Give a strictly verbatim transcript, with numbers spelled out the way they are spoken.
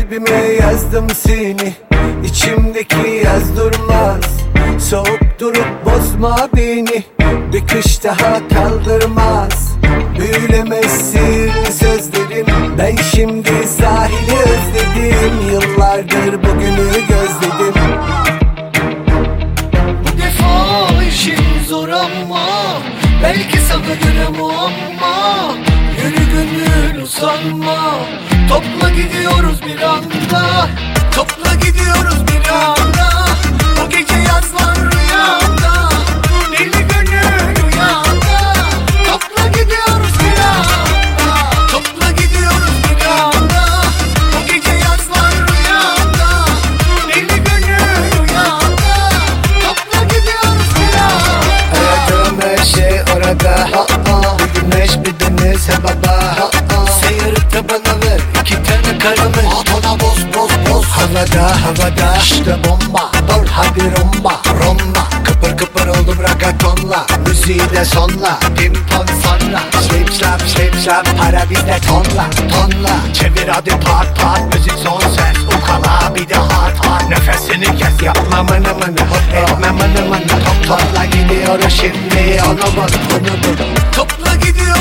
kalbime yazdım seni. İçimdeki yaz durmaz, soğuk durup bozma beni. Bir kış daha kaldırmaz, büyülemez sihirli sözlerim. Ben şimdi sahili özledim, yıllardır bugünü gözledim. Bu defa işin zor ama belki sana göre muamma. Yürü gönül usanma, topla gidiyoruz bir anda. Topla gidiyoruz bir anda. Bu gece yazlar rüyamda, deli gönül rüyamda. Topla gidiyoruz bir anda. Topla gidiyoruz bir anda. Bu gece yazlar rüyamda, deli gönül rüyamda. Topla gidiyoruz bir anda. Aradığım her şey orada, ha ha. Bir güneş bir deniz havada, ha ha. Seyirip de bana ver iki tane karamel. Havada boz boz boz, havada havada. İşte bomba, dur hadi rumba, rumba. Kıpır kıpır oldu ragatonla, müziği de sonla. Dim ton sonra, Slip slap slip slap, para bizde tonla tonla. çevir hadi pat pat, müzik son ses. Ukala bir de hat hat, nefesini kes. Yapma mını mını, etme mını mını. Top topla gidiyoruz şimdi, onu bul onu bul. Topla gidiyor